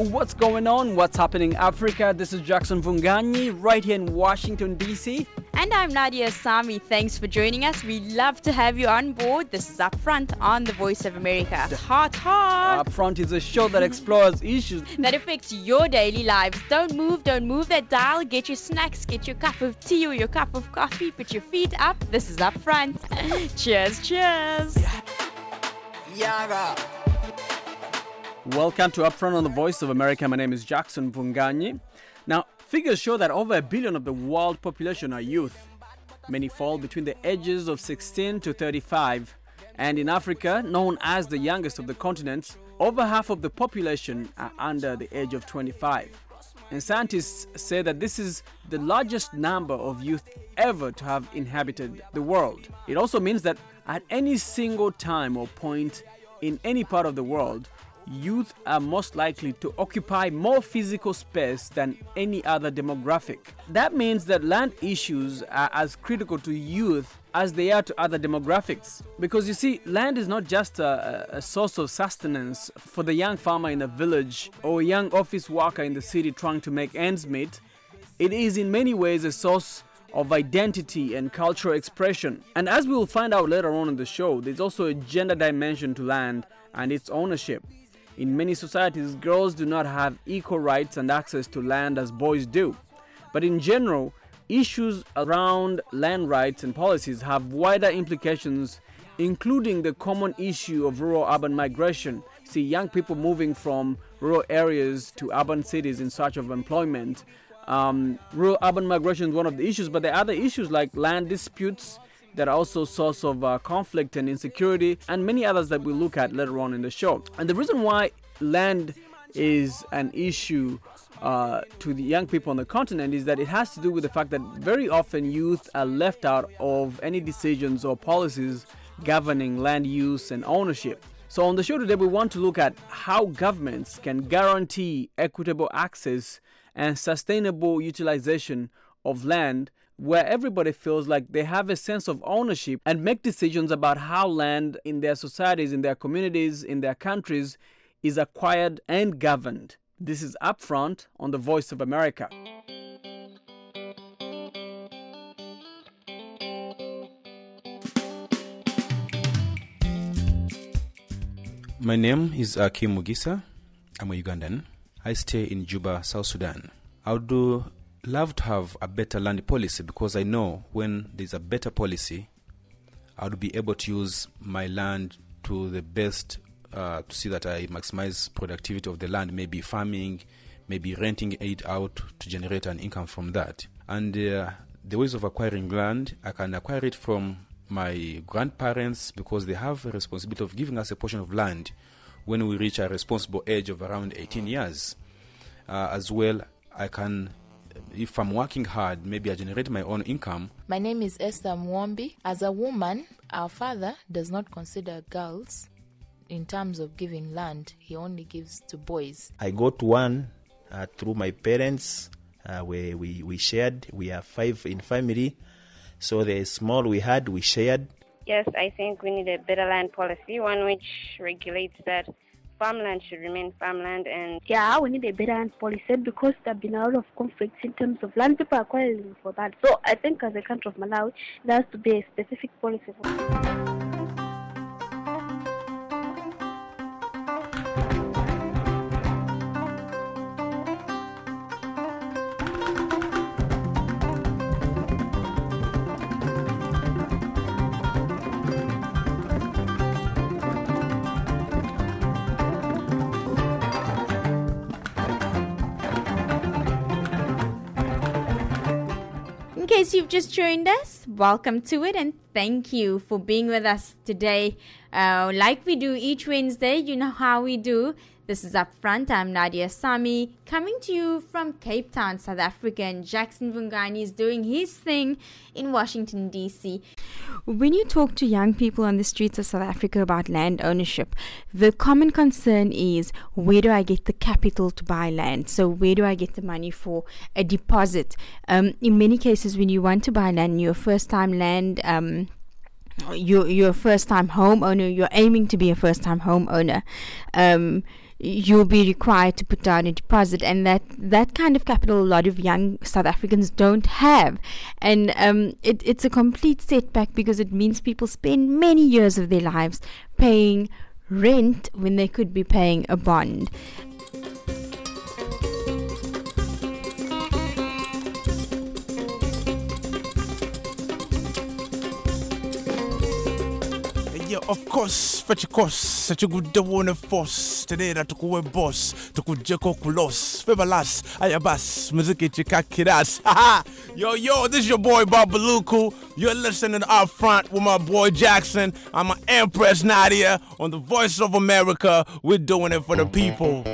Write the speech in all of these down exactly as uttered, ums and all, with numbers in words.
what's going on? What's happening in Africa? This is Jackson Vunganyi right here in Washington, D C. And I'm Nadia Sami. Thanks for joining us. We love to have you on board. This is Upfront on the Voice of America. Hot, hot. Upfront is a show that explores issues that affects your daily lives. Don't move, don't move that dial. Get your snacks, get your cup of tea or your cup of coffee. Put your feet up. This is Upfront. Cheers, cheers. Yaga. Welcome to Upfront on the Voice of America. My name is Jackson Vunganyi. Now, figures show that over a billion of the world population are youth. Many fall between the ages of sixteen to thirty-five. And in Africa, known as the youngest of the continents, over half of the population are under the age of twenty-five. And scientists say that this is the largest number of youth ever to have inhabited the world. It also means that at any single time or point in any part of the world, youth are most likely to occupy more physical space than any other demographic. That means that land issues are as critical to youth as they are to other demographics. Because you see, land is not just a, a source of sustenance for the young farmer in a village or a young office worker in the city trying to make ends meet. It is in many ways a source of identity and cultural expression. And as we will find out later on in the show, there's also a gender dimension to land and its ownership. In many societies, girls do not have equal rights and access to land as boys do. But in general, issues around land rights and policies have wider implications, including the common issue of rural-urban migration. See, young people moving from rural areas to urban cities in search of employment. Um, rural-urban migration is one of the issues, but there are other issues like land disputes that are also a source of uh, conflict and insecurity, and many others that we'll look at later on in the show. And the reason why land is an issue uh, to the young people on the continent is that it has to do with the fact that very often youth are left out of any decisions or policies governing land use and ownership. So on the show today, we want to look at how governments can guarantee equitable access and sustainable utilization of land where everybody feels like they have a sense of ownership and make decisions about how land in their societies, in their communities, in their countries is acquired and governed. This is Upfront on the Voice of America. My name is Akim Mugisa. I'm a Ugandan. I stay in Juba, South Sudan. I would do love to have a better land policy because I know when there's a better policy, I would be able to use my land to the best uh, to see that I maximize productivity of the land, maybe farming, maybe renting it out to generate an income from that. And uh, the ways of acquiring land, I can acquire it from my grandparents because they have a responsibility of giving us a portion of land when we reach a responsible age of around eighteen years. Uh, as well, I can, if I'm working hard, maybe I generate my own income. My name is Esther Mwombi. As a woman, our father does not consider girls in terms of giving land. He only gives to boys. I got one uh, through my parents uh, where we, we shared. We are five in family. So the small we had, we shared. Yes, I think we need a better land policy, one which regulates that farmland should remain farmland. And yeah, we need a better land policy because there have been a lot of conflicts in terms of land. People are quarreling for that. So I think as a country of Malawi, there has to be a specific policy for that. In case you've just joined us, welcome to it and thank you for being with us today. Uh, like we do each Wednesday, you know how we do. This is Upfront. I'm Nadia Sami, coming to you from Cape Town, South Africa, and Jackson Vunganyi is doing his thing in Washington, D C. When you talk to young people on the streets of South Africa about land ownership, the common concern is, where do I get the capital to buy land? So where do I get the money for a deposit? Um, in many cases, when you want to buy land, you're a first-time land um you you're a first time homeowner, you're aiming to be a first time homeowner, um, you'll be required to put down a deposit, and that that kind of capital a lot of young South Africans don't have, and um, it, it's a complete setback because it means people spend many years of their lives paying rent when they could be paying a bond. Yeah, of course, fetch a course, such a good one of force. Today that took away boss, to good Joko Kulos, Febalas, Ayabas, Muziki Chikakiras. Haha! Yo, yo, this is your boy Babaluku. You're listening to Up Front with my boy Jackson. I'm an Empress Nadia on the Voice of America. We're doing it for the people.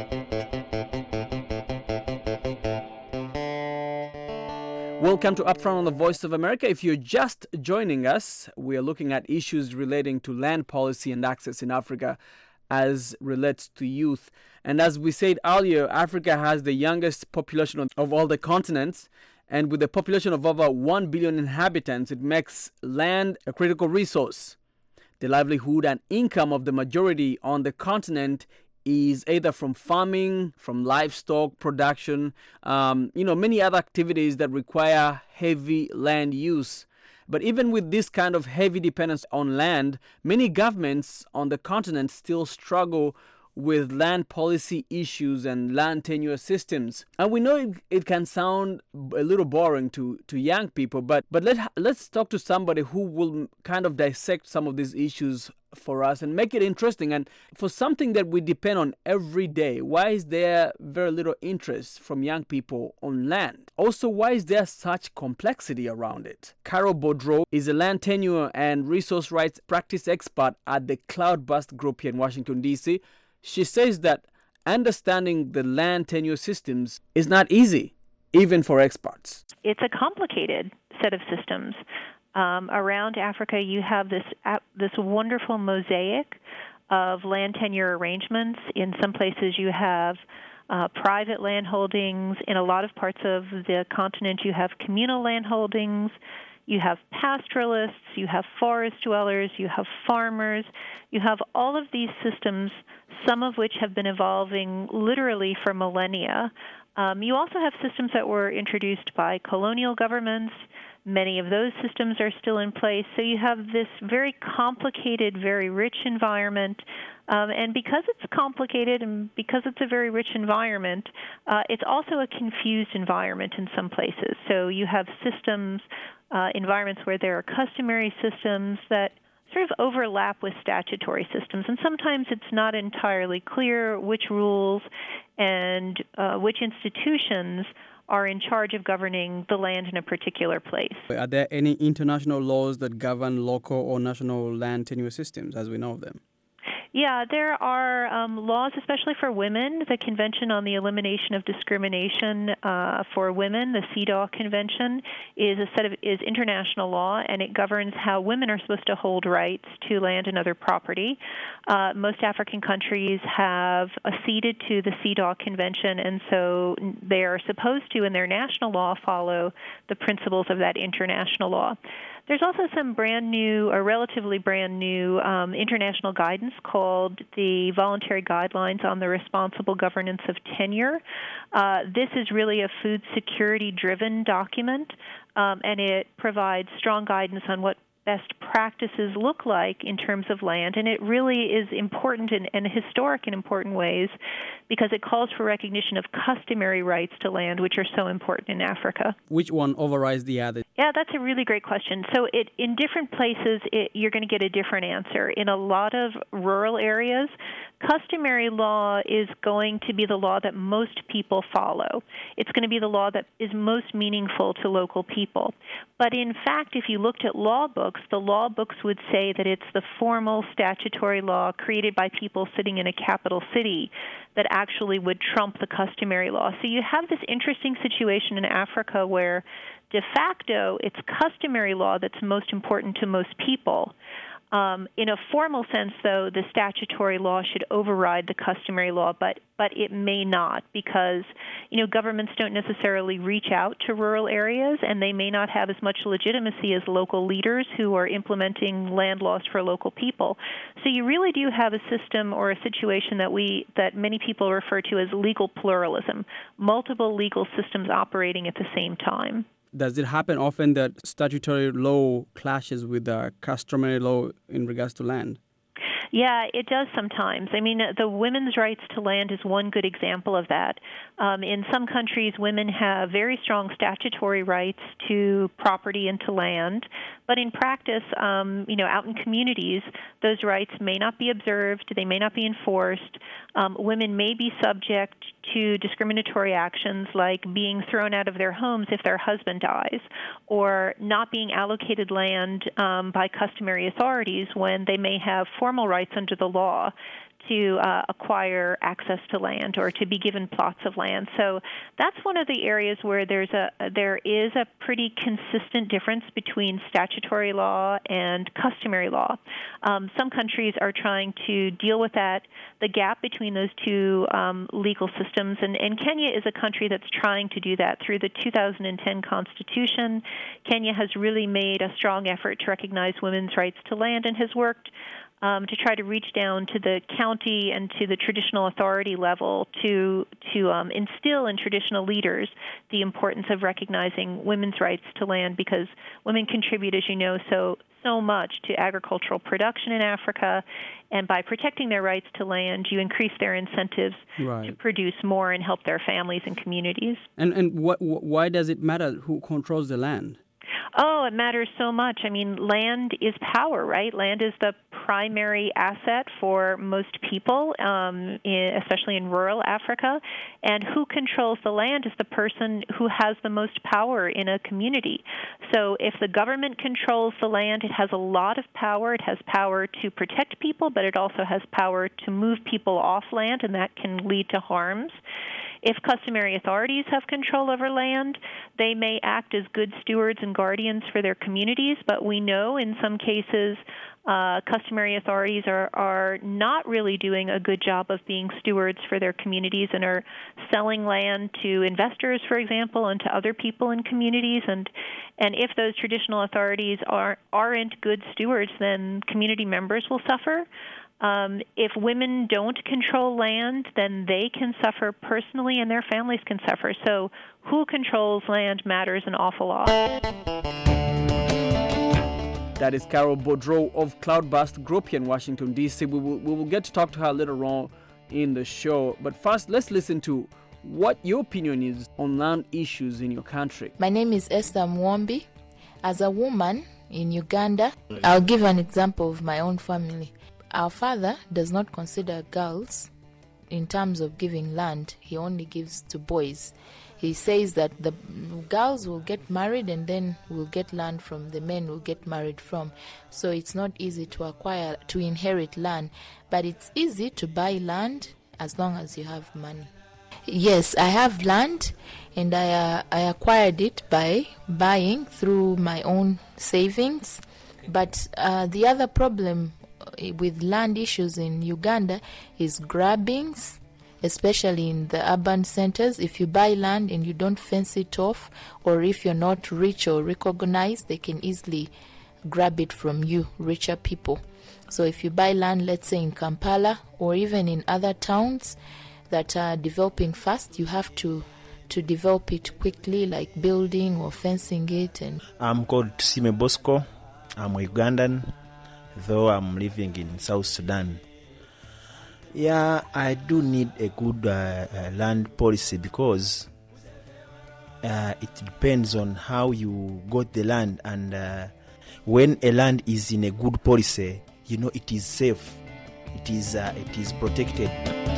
Welcome to Upfront on the Voice of America. If you're just joining us, we are looking at issues relating to land policy and access in Africa as relates to youth. And as we said earlier, Africa has the youngest population of all the continents. And with a population of over one billion inhabitants, it makes land a critical resource. The livelihood and income of the majority on the continent is either from farming, from livestock production, um, you know, many other activities that require heavy land use. But even with this kind of heavy dependence on land, many governments on the continent still struggle with land policy issues and land tenure systems. And we know it, it can sound a little boring to, to young people, but, but let, let's talk to somebody who will kind of dissect some of these issues for us and make it interesting. And for something that we depend on every day, why is there very little interest from young people on land? Also, why is there such complexity around it? Carol Boudreau is a land tenure and resource rights practice expert at the Cloudburst Group here in Washington, D C. She says that understanding the land tenure systems is not easy, even for experts. It's a complicated set of systems. Um, around Africa, you have this uh, this wonderful mosaic of land tenure arrangements. In some places, you have uh, private land holdings. In a lot of parts of the continent, you have communal land holdings. You have pastoralists, you have forest dwellers, you have farmers, you have all of these systems, some of which have been evolving literally for millennia. Um, you also have systems that were introduced by colonial governments. Many of those systems are still in place. So you have this very complicated, very rich environment. Um, and because it's complicated and because it's a very rich environment, uh, it's also a confused environment in some places. So you have systems, uh, environments where there are customary systems that sort of overlap with statutory systems. And sometimes it's not entirely clear which rules and uh, which institutions are in charge of governing the land in a particular place. Are there any international laws that govern local or national land tenure systems as we know of them? Yeah, there are um, laws, especially for women. The Convention on the Elimination of Discrimination uh, for Women, the C E D A W Convention, is a set of is international law, and it governs how women are supposed to hold rights to land and other property. Uh, most African countries have acceded to the C E D A W Convention, and so they are supposed to, in their national law, follow the principles of that international law. There's also some brand new, or relatively brand new, um, international guidance called the Voluntary Guidelines on the Responsible Governance of Tenure. Uh, this is really a food security-driven document, um, and it provides strong guidance on what best practices look like in terms of land, and it really is important and, and historic in important ways because it calls for recognition of customary rights to land, which are so important in Africa. Which one overrides the other? Yeah, that's a really great question. So it, in different places, it, you're going to get a different answer. In a lot of rural areas, customary law is going to be the law that most people follow. It's going to be the law that is most meaningful to local people. But in fact, if you looked at law books, the law books would say that it's the formal statutory law created by people sitting in a capital city that actually would trump the customary law. So you have this interesting situation in Africa where de facto it's customary law that's most important to most people. Um, in a formal sense, though, the statutory law should override the customary law, but but it may not, because you know governments don't necessarily reach out to rural areas, and they may not have as much legitimacy as local leaders who are implementing land laws for local people. So you really do have a system or a situation that we that many people refer to as legal pluralism, multiple legal systems operating at the same time. Does it happen often that statutory law clashes with the customary law in regards to land? Yeah, it does sometimes. I mean, the women's rights to land is one good example of that. Um, in some countries, women have very strong statutory rights to property and to land, but in practice, um, you know, out in communities, those rights may not be observed, they may not be enforced. Um, women may be subject to discriminatory actions like being thrown out of their homes if their husband dies, or not being allocated land um, by customary authorities when they may have formal rights under the law to uh, acquire access to land or to be given plots of land. So that's one of the areas where there's a there is a pretty consistent difference between statutory law and customary law. Um, some countries are trying to deal with that, the gap between those two um, legal systems, and, and Kenya is a country that's trying to do that through the two thousand ten Constitution. Kenya has really made a strong effort to recognize women's rights to land and has worked Um, to try to reach down to the county and to the traditional authority level to to um, instill in traditional leaders the importance of recognizing women's rights to land, because women contribute, as you know, so so much to agricultural production in Africa, and by protecting their rights to land, you increase their incentives right. to produce more and help their families and communities. And and what, why does it matter who controls the land? Oh, it matters so much. I mean, land is power, right? Land is the primary asset for most people, um, in, especially in rural Africa. And who controls the land is the person who has the most power in a community. So if the government controls the land, it has a lot of power. It has power to protect people, but it also has power to move people off land, and that can lead to harms. If customary authorities have control over land, they may act as good stewards and guardians for their communities, but we know in some cases uh, customary authorities are, are not really doing a good job of being stewards for their communities and are selling land to investors, for example, and to other people in communities. And, and if those traditional authorities are, aren't good stewards, then community members will suffer. Um, if women don't control land, then they can suffer personally and their families can suffer. So who controls land matters an awful lot. That is Carol Boudreau of Cloudburst Group here in Washington, D C. We will, we will get to talk to her later on in the show. But first, let's listen to what your opinion is on land issues in your country. My name is Esther Mwombi. As a woman in Uganda, I'll give an example of my own family. Our father does not consider girls in terms of giving land. He only gives to boys. He says that the girls will get married and then will get land from the men will get married from. So it's not easy to acquire, to inherit land, but it's easy to buy land as long as you have money. Yes, I have land, and I, uh, I acquired it by buying through my own savings. But uh, the other problem with land issues in Uganda is grabbings, especially in the urban centers. If you buy land and you don't fence it off, or if you're not rich or recognized, they can easily grab it from you, richer people. So if you buy land, let's say in Kampala or even in other towns that are developing fast, you have to to develop it quickly, like building or fencing it. And I'm called Sime Bosco. I'm a Ugandan, though I'm living in South Sudan. Yeah, I do need a good uh, uh, land policy because uh, it depends on how you got the land, and uh, when a land is in a good policy, you know it is safe, it is uh, it is protected.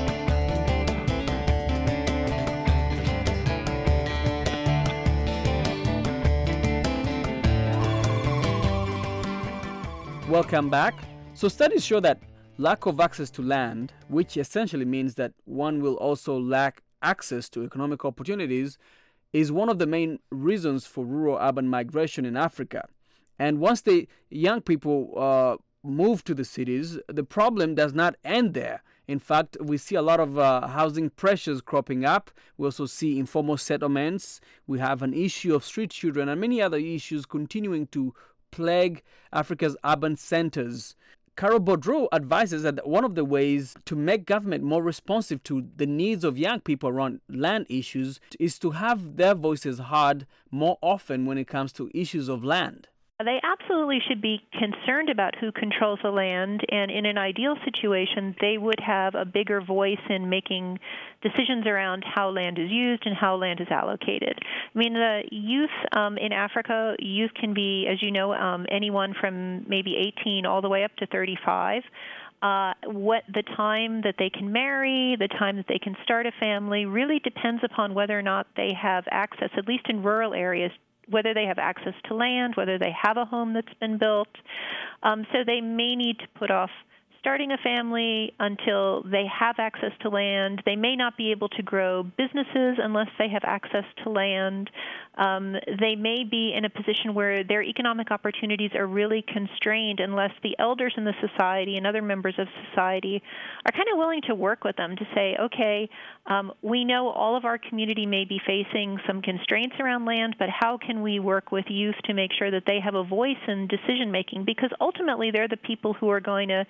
Welcome back. So studies show that lack of access to land, which essentially means that one will also lack access to economic opportunities, is one of the main reasons for rural-urban migration in Africa. And once the young people uh, move to the cities, the problem does not end there. In fact, we see a lot of uh, housing pressures cropping up. We also see informal settlements. We have an issue of street children and many other issues continuing to plague Africa's urban centers. Carol Boudreau advises that one of the ways to make government more responsive to the needs of young people around land issues is to have their voices heard more often when it comes to issues of land. They absolutely should be concerned about who controls the land, and in an ideal situation, they would have a bigger voice in making decisions around how land is used and how land is allocated. I mean, the youth um, in Africa, youth can be, as you know, um, anyone from maybe eighteen all the way up to thirty-five. Uh, what the time that they can marry, the time that they can start a family, really depends upon whether or not they have access, at least in rural areas, whether they have access to land, whether they have a home that's been built. Um, so they may need to put off starting a family until they have access to land. They may not be able to grow businesses unless they have access to land. Um, they may be in a position where their economic opportunities are really constrained unless the elders in the society and other members of society are kind of willing to work with them to say, okay, um, we know all of our community may be facing some constraints around land, but how can we work with youth to make sure that they have a voice in decision-making? Because ultimately they're the people who are going to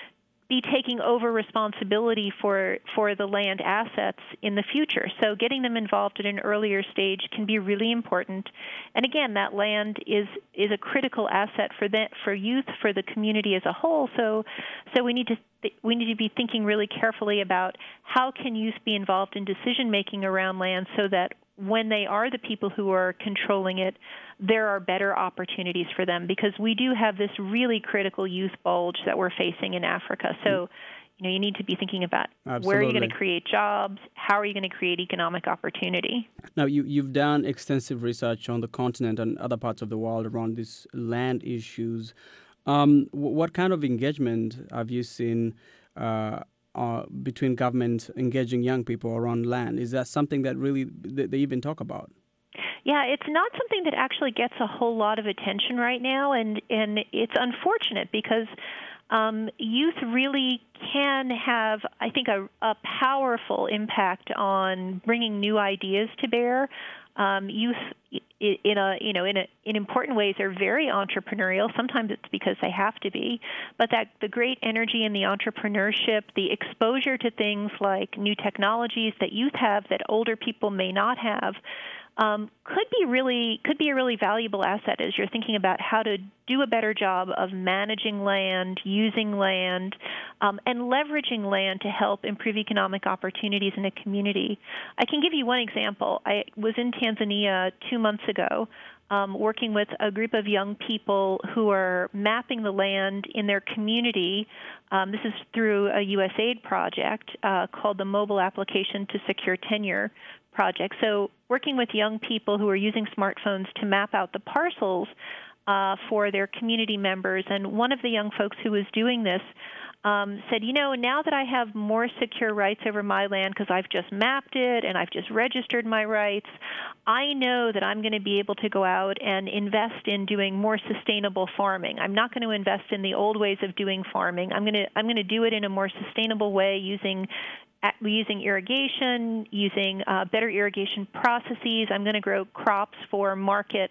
be taking over responsibility for for the land assets in the future. So getting them involved at an earlier stage can be really important. And again, that land is is a critical asset for the, for youth, for the community as a whole. So so we need to th- we need to be thinking really carefully about how can youth be involved in decision making around land so that when they are the people who are controlling it, there are better opportunities for them, because we do have this really critical youth bulge that we're facing in Africa. So, you know, you need to be thinking about Absolutely. Where are you going to create jobs? How are you going to create economic opportunity? Now, you, you've done extensive research on the continent and other parts of the world around these land issues. Um, what kind of engagement have you seen uh, uh, between government engaging young people around land? Is that something that really they, they even talk about? Yeah, it's not something that actually gets a whole lot of attention right now, and, and it's unfortunate because um, youth really can have, I think, a, a powerful impact on bringing new ideas to bear. Um, youth, in a you know, in a, in important ways, are very entrepreneurial. Sometimes it's because they have to be, but that the great energy in the entrepreneurship, the exposure to things like new technologies that youth have that older people may not have, Um, could be really could be a really valuable asset as you're thinking about how to do a better job of managing land, using land, um, and leveraging land to help improve economic opportunities in a community. I can give you one example. I was in Tanzania two months ago, um, working with a group of young people who are mapping the land in their community. Um, this is through a U S A I D project uh, called the Mobile Application to Secure Tenure project. So working with young people who are using smartphones to map out the parcels uh, for their community members. And one of the young folks who was doing this um, said, you know, now that I have more secure rights over my land because I've just mapped it and I've just registered my rights, I know that I'm going to be able to go out and invest in doing more sustainable farming. I'm not going to invest in the old ways of doing farming. I'm going to I'm going to do it in a more sustainable way using using irrigation, using uh, better irrigation processes. I'm going to grow crops for market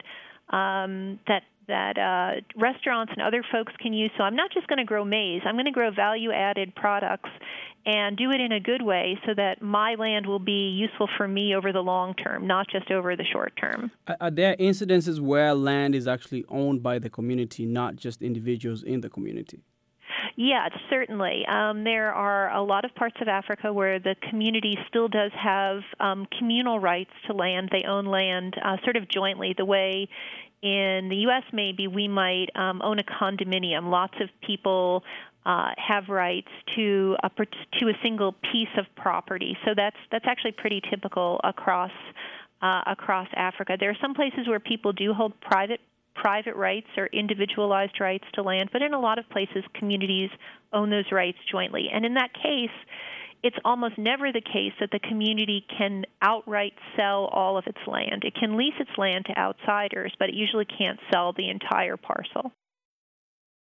um, that that uh, restaurants and other folks can use. So I'm not just going to grow maize. I'm going to grow value-added products and do it in a good way so that my land will be useful for me over the long term, not just over the short term. Are there incidences where land is actually owned by the community, not just individuals in the community? Yeah, certainly. Um, there are a lot of parts of Africa where the community still does have um, communal rights to land. They own land uh, sort of jointly, the way in the U S maybe we might um, own a condominium. Lots of people uh, have rights to a, to a single piece of property. So that's that's actually pretty typical across uh, across Africa. There are some places where people do hold private private rights or individualized rights to land, but in a lot of places, communities own those rights jointly. And in that case, it's almost never the case that the community can outright sell all of its land. It can lease its land to outsiders, but it usually can't sell the entire parcel.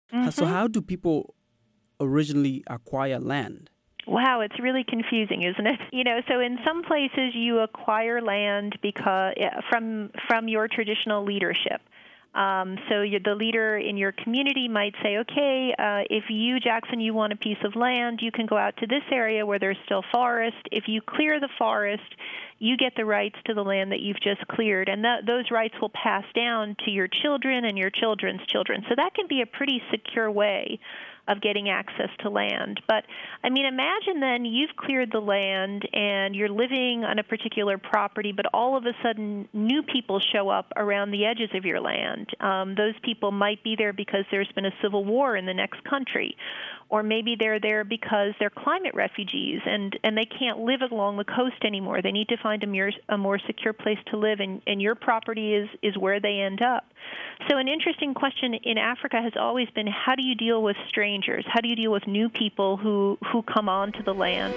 Mm-hmm. So how do people originally acquire land? Wow, it's really confusing, isn't it? You know, so in some places you acquire land because from from your traditional leadership. Um, so you, the leader in your community might say, okay, uh, if you, Jackson, you want a piece of land, you can go out to this area where there's still forest. If you clear the forest, you get the rights to the land that you've just cleared, and that, those rights will pass down to your children and your children's children. So that can be a pretty secure way of getting access to land. But, I mean, imagine then you've cleared the land and you're living on a particular property, but all of a sudden new people show up around the edges of your land. Um, those people might be there because there's been a civil war in the next country, or maybe they're there because they're climate refugees and, and they can't live along the coast anymore. They need to find a more, a more secure place to live, and, and your property is, is where they end up. So an interesting question in Africa has always been, how do you deal with strangers? How do you deal with new people who, who come onto the land?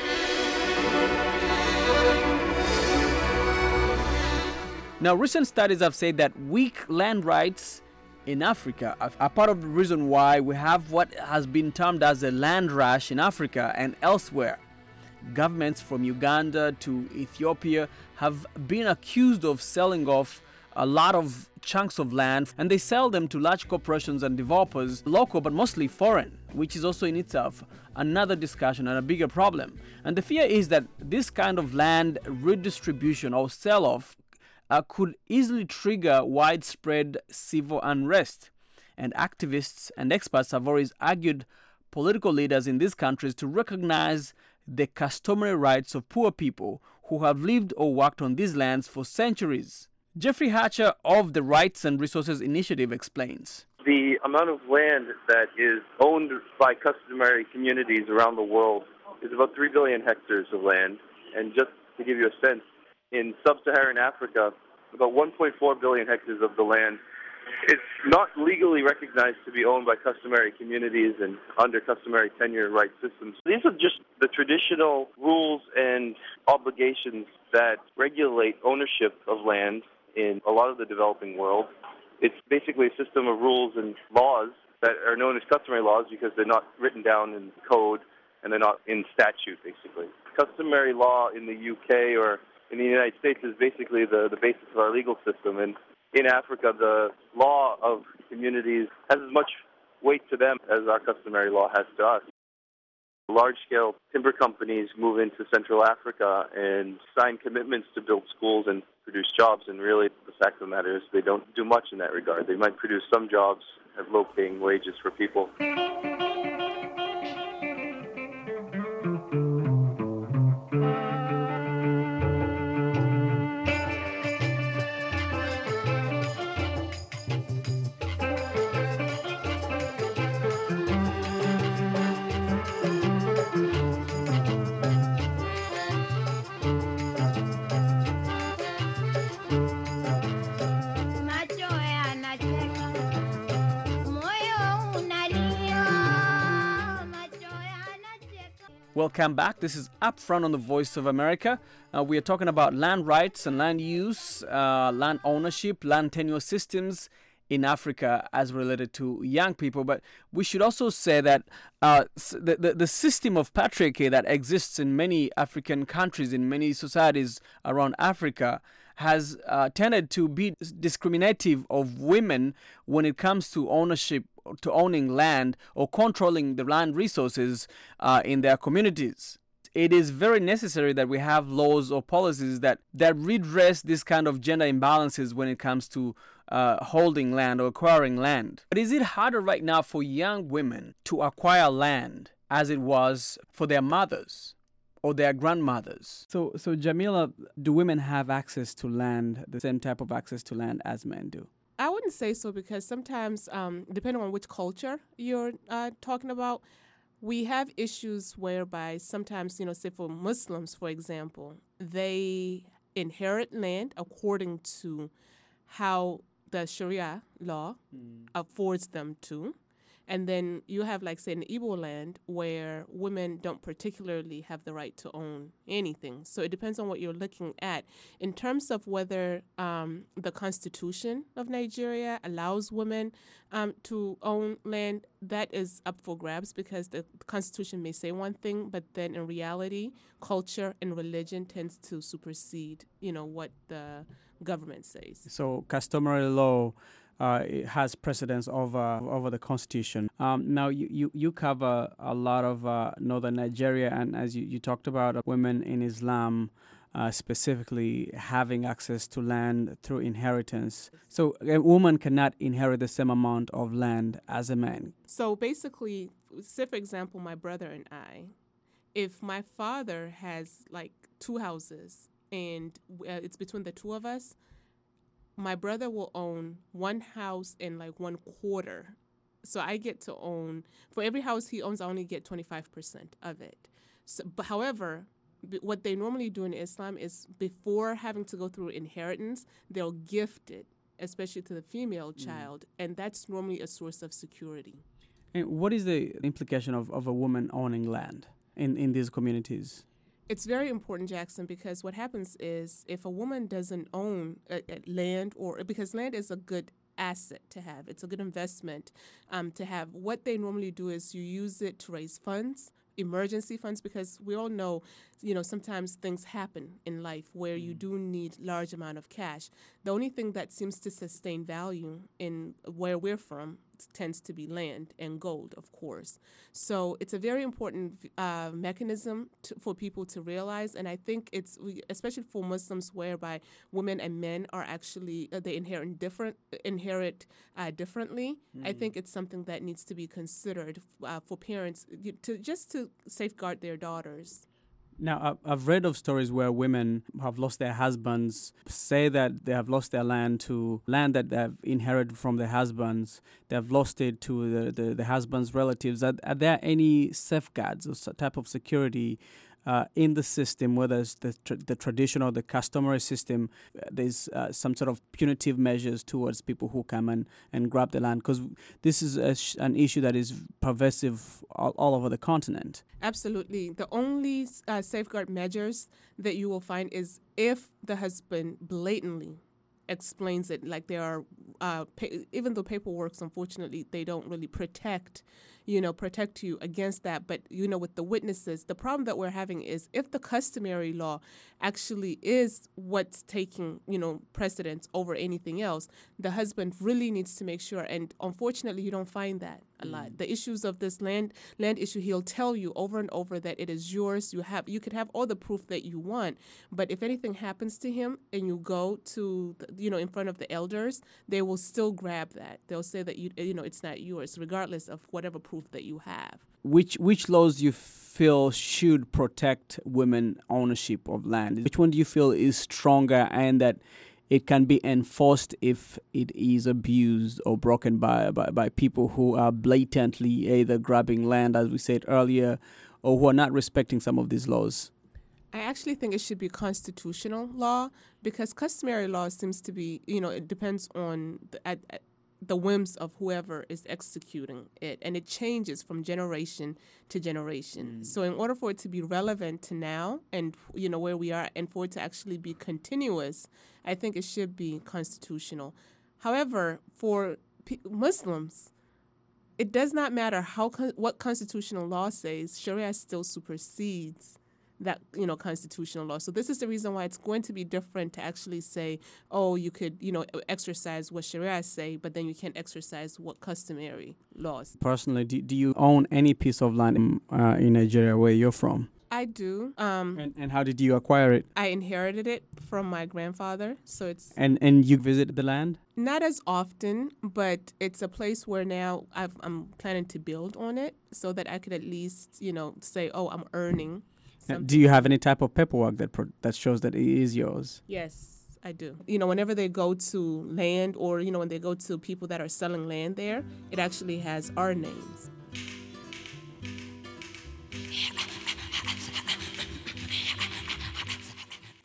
Now, recent studies have said that weak land rights in Africa are, are part of the reason why we have what has been termed as a land rush in Africa and elsewhere. Governments from Uganda to Ethiopia have been accused of selling off a lot of chunks of land, and they sell them to large corporations and developers, local but mostly foreign, which is also in itself another discussion and a bigger problem. And the fear is that this kind of land redistribution or sell-off uh, could easily trigger widespread civil unrest. And activists and experts have always argued political leaders in these countries to recognize the customary rights of poor people who have lived or worked on these lands for centuries. Jeffrey Hatcher of the Rights and Resources Initiative explains. The amount of land that is owned by customary communities around the world is about three billion hectares of land. And just to give you a sense, in sub-Saharan Africa, about one point four billion hectares of the land is not legally recognized to be owned by customary communities and under customary tenure right systems. These are just the traditional rules and obligations that regulate ownership of land in a lot of the developing world. It's basically a system of rules and laws that are known as customary laws because they're not written down in code and they're not in statute, basically. Customary law in the U K or in the United States is basically the, the basis of our legal system. And in Africa, the law of communities has as much weight to them as our customary law has to us. Large-scale timber companies move into Central Africa and sign commitments to build schools and produce jobs, and really the fact of the matter is they don't do much in that regard. They might produce some jobs at low-paying wages for people. Welcome back. This is Upfront on the Voice of America. Uh, we are talking about land rights and land use, uh, land ownership, land tenure systems in Africa as related to young people. But we should also say that uh, the, the, the system of patriarchy that exists in many African countries, in many societies around Africa, has uh, tended to be discriminative of women when it comes to ownership, to owning land or controlling the land resources uh, in their communities. It is very necessary that we have laws or policies that, that redress this kind of gender imbalances when it comes to uh, holding land or acquiring land. But is it harder right now for young women to acquire land as it was for their mothers or their grandmothers? So, so Jamila, do women have access to land, the same type of access to land as men do? I wouldn't say so, because sometimes, um, depending on which culture you're uh, talking about, we have issues whereby sometimes, you know, say for Muslims, for example, they inherit land according to how the Sharia law mm. affords them to. And then you have, like, say, an Igbo land where women don't particularly have the right to own anything. So it depends on what you're looking at. In terms of whether um, the Constitution of Nigeria allows women um, to own land, that is up for grabs, because the Constitution may say one thing, but then in reality, culture and religion tends to supersede, you know, what the government says. So customary law Uh, it has precedence over over the Constitution. Um, now, you, you, you cover a lot of uh, northern Nigeria, and as you, you talked about, uh, women in Islam uh, specifically having access to land through inheritance. So a woman cannot inherit the same amount of land as a man. So basically, say for example, my brother and I, if my father has like two houses and uh, it's between the two of us, my brother will own one house and like one quarter. So I get to own, for every house he owns, I only get twenty-five percent of it. So, but however, b- what they normally do in Islam is before having to go through inheritance, they'll gift it, especially to the female Mm. child. And that's normally a source of security. And what is the implication of, of a woman owning land in, in these communities? It's very important, Jackson, because what happens is if a woman doesn't own a, a land, or because land is a good asset to have, it's a good investment um, to have, what they normally do is you use it to raise funds, emergency funds, because we all know, you know, sometimes things happen in life where you do need large amount of cash. The only thing that seems to sustain value in where we're from tends to be land and gold, of course. So it's a very important uh, mechanism to, for people to realize, and I think it's, especially for Muslims, whereby women and men are actually, uh, they inherit different, inherit uh, differently. Mm. I think it's something that needs to be considered uh, for parents to just to safeguard their daughters. Now, I've read of stories where women have lost their husbands, say that they have lost their land to land that they have inherited from their husbands. They have lost it to the, the, the husband's relatives. Are, are there any safeguards or type of security uh, in the system, whether it's the, tr- the traditional or the customary system? There's uh, some sort of punitive measures towards people who come and, and grab the land? Because this is a sh- an issue that is pervasive all, all over the continent. Absolutely. The only uh, safeguard measures that you will find is if the husband blatantly explains it, like there are, uh, pa- even though paperwork, unfortunately, they don't really protect, you know, protect you against that. But, you know, with the witnesses, the problem that we're having is if the customary law actually is what's taking, you know, precedence over anything else, the husband really needs to make sure. And unfortunately, you don't find that a lot. The issues of this land land issue, he'll tell you over and over that it is yours. You have you could have all the proof that you want, but if anything happens to him and you go to the, you know, in front of the elders, they will still grab that. They'll say that you you know it's not yours, regardless of whatever proof that you have. Which which laws do you feel should protect women ownership of land? Which one do you feel is stronger and that it can be enforced if it is abused or broken by, by, by people who are blatantly either grabbing land, as we said earlier, or who are not respecting some of these laws? I actually think it should be constitutional law, because customary law seems to be, you know, it depends on the, at, at the whims of whoever is executing it, and it changes from generation to generation. Mm. So in order for it to be relevant to now and, you know, where we are, and for it to actually be continuous, I think it should be constitutional. However, for P- Muslims, it does not matter how con- what constitutional law says, Sharia still supersedes that, you know, constitutional law. So this is the reason why it's going to be different to actually say, oh, you could, you know, exercise what Sharia say, but then you can't exercise what customary laws. Personally, do, do you own any piece of land in, uh, in Nigeria where you're from? I do. Um, and, and how did you acquire it? I inherited it from my grandfather, so it's... And and you visit the land? Not as often, but it's a place where now I've, I'm planning to build on it so that I could at least, you know, say, oh, I'm earning something. Do you have any type of paperwork that pro- that shows that it is yours? Yes, I do. You know, whenever they go to land, or, you know, when they go to people that are selling land there, it actually has our names.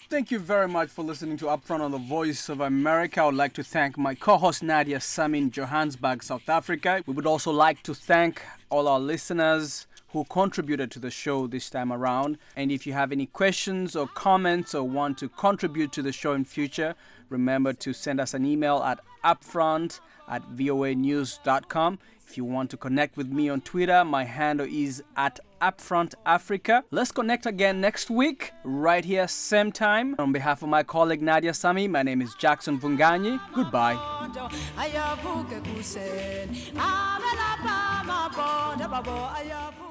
Thank you very much for listening to Upfront on the Voice of America. I would like to thank my co-host Nadia Sami in Johannesburg, South Africa. We would also like to thank all our listeners who contributed to the show this time around. And if you have any questions or comments or want to contribute to the show in future, remember to send us an email at upfront at voa news dot com. If you want to connect with me on Twitter, my handle is at Upfront Africa. Let's connect again next week, right here, same time. On behalf of my colleague Nadia Sami, my name is Jackson Vunganyi. Goodbye.